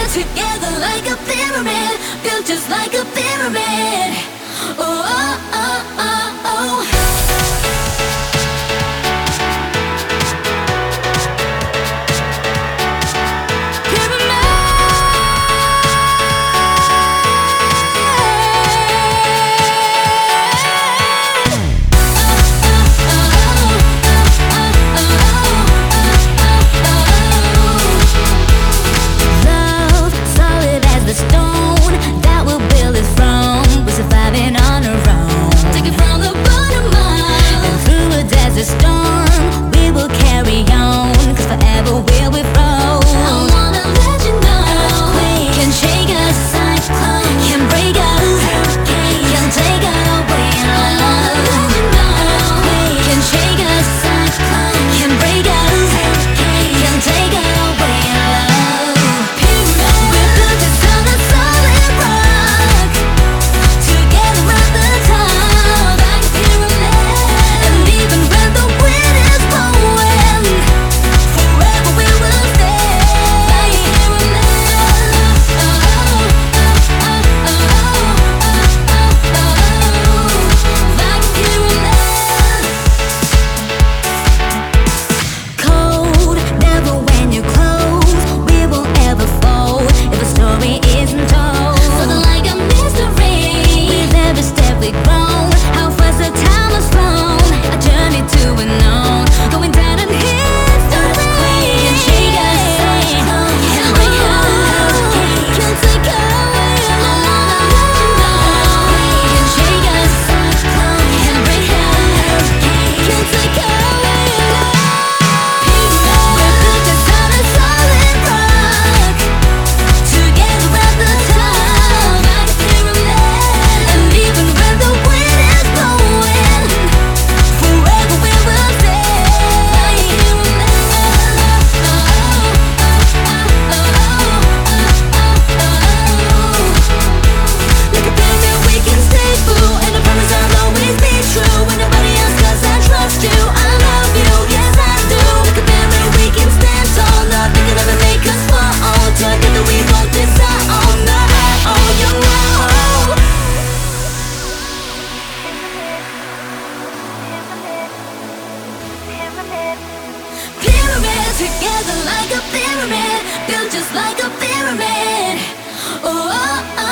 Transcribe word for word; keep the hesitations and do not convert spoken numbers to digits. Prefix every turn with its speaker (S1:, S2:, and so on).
S1: Together like a pyramid, built just like a pyramid. Oh, oh, oh, oh, oh.
S2: The stone that we'll build it from, we're surviving on our own.
S1: Take it from the bottom up,
S2: and through a desert storm, we will carry on, 'cause forever will we flow.
S1: I wanna let you know,
S2: Earthquake can shake us, cyclone can break us, hurricane can take us away.
S1: I wanna let you know,
S2: Earthquake can shake us, cyclone can break us, hurricane can take us away.
S1: together like a pyramid, built just like a pyramid. Oh, oh, oh.